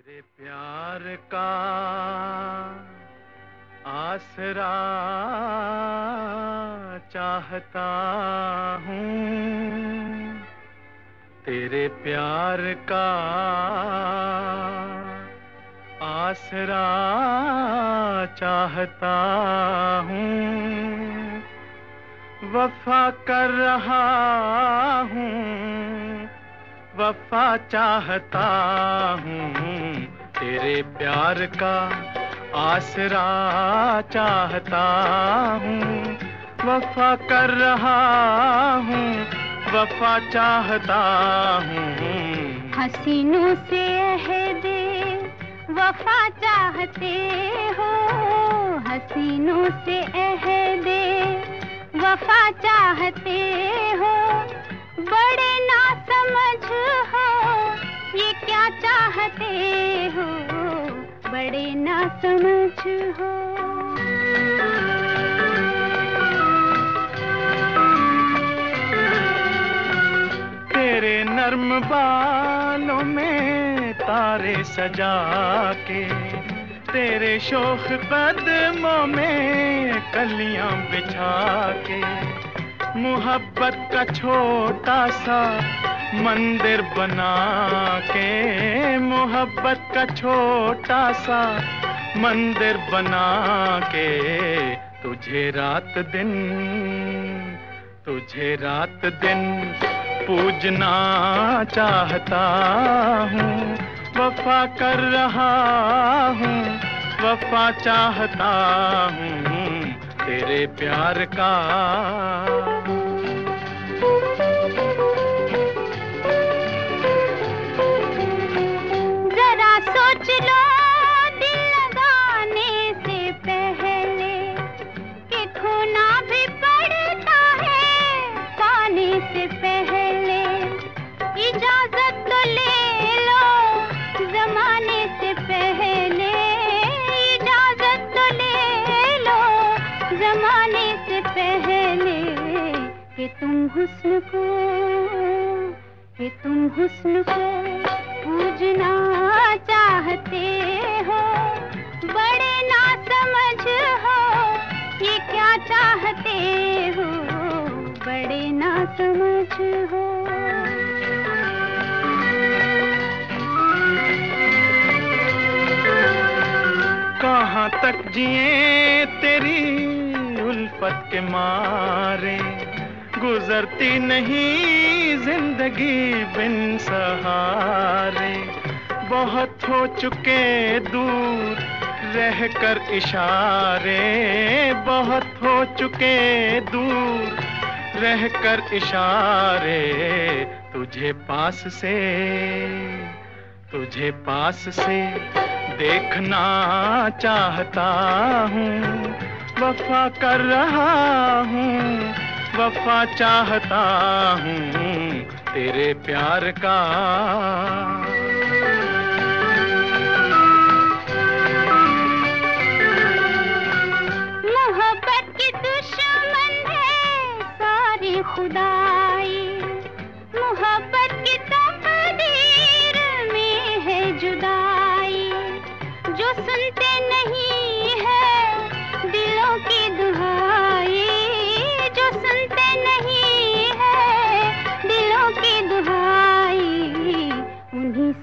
तेरे प्यार का आसरा चाहता हूँ, तेरे प्यार का आसरा चाहता हूँ, वफा कर रहा हूँ, वफा चाहता हूँ, तेरे प्यार का आसरा चाहता हूँ, वफा कर रहा हूँ, वफा चाहता हूँ। हसीनों से अहदे वफा चाहते हो, हसीनों से अहदे वफा चाहते हो, बड़े ना समझ हो ये क्या चाहते हो, बड़े ना समझ हो। तेरे नर्म बालों में तारे सजा के, तेरे शोख कदमों में कलियां बिछा के, मोहब्बत का छोटा सा मंदिर बना के, मोहब्बत का छोटा सा मंदिर बना के, तुझे रात दिन पूजना चाहता हूँ, वफा कर रहा हूँ, वफा चाहता हूँ, तेरे प्यार का। जरा सोच लो दिल लगाने से पहले कि खोना भी पड़ता है पाने से पहले, इजाजत तो ले लो जमाने से पहले, इजाजत तो ले लो जमाने से पहले, कि तुम हुस्न को पूजना चाहते हो, बड़े ना समझ हो ये क्या चाहते हो, बड़े ना समझ हो। कहाँ तक जिए तेरी उल्फत के मारे, गुजरती नहीं जिंदगी बिन सहारे, बहुत हो चुके दूर रहकर इशारे, बहुत हो चुके दूर रहकर इशारे, तुझे पास से देखना चाहता हूँ, वफा कर रहा हूँ, वफा चाहता हूँ, तेरे प्यार का। मोहब्बत की दुश्मन है सारी खुदाई, मोहब्बत की तकदीर में है जुदाई, जो सुनते नहीं है दिलों की दुहाई, जो सुनते नहीं है दिलों की दुहाई, उन्हीं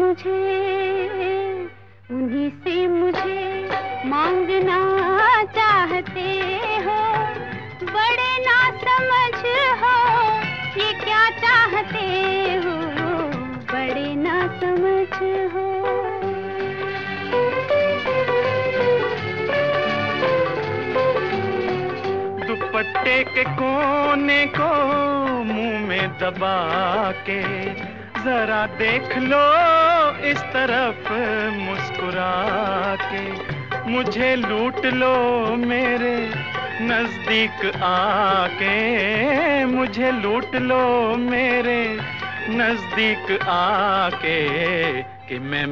से मुझे मांगना चाहते हो, बड़े ना समझ हो ये क्या चाहते हो, बड़े ना समझ हो। दुपट्टे के कोने को मुंह में दबा के, जरा देख लो इस तरफ मुस्कुरा के, मुझे लूट लो मेरे नजदीक आके, मुझे लूट लो मेरे नजदीक आके, कि मैं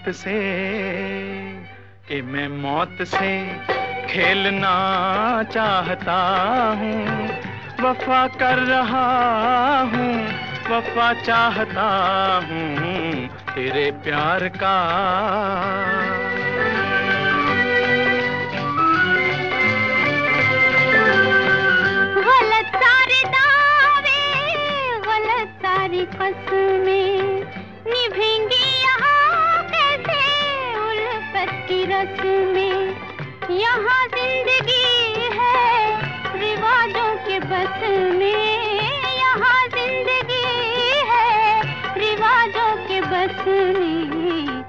मौत से खेलना चाहता हूँ, वफा कर रहा हूँ, वफा चाहता हूँ तेरे प्यार का। गलत सारे दावे, गलत सारी कसमें निभेंगी यहाँ कैसे उल्फत की रस्में। यहाँ जिंदगी है रिवाजों के बस में, यहाँ जिंदगी है रिवाजों के बस में।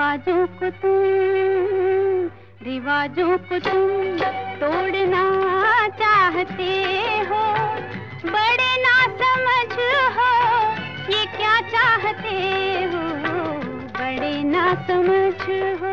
रिवाजों को तुम तोड़ना चाहते हो, बड़े ना समझ हो ये क्या चाहते हो, बड़े ना समझ हो।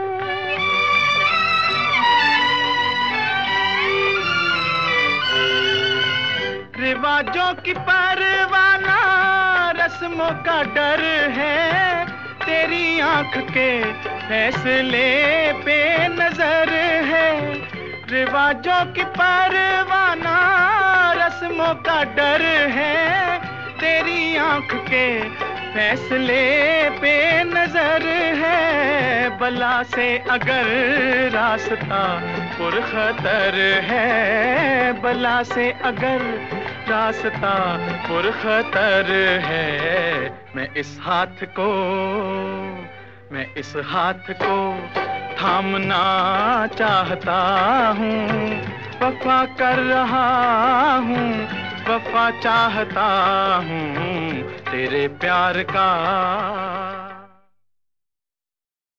रिवाजों की परवाना रस्मों का डर है, तेरी आंख के फैसले पे नजर है। रिवाजों की परवाना रस्मों का डर है, तेरी आंख के फैसले पे नजर है। बला से अगर रास्ता पुरखतर है, बला से अगर रास्ता पुरखतर है, मैं इस हाथ को थामना चाहता हूँ। वफा कर रहा हूँ, वफा चाहता हूँ तेरे प्यार का।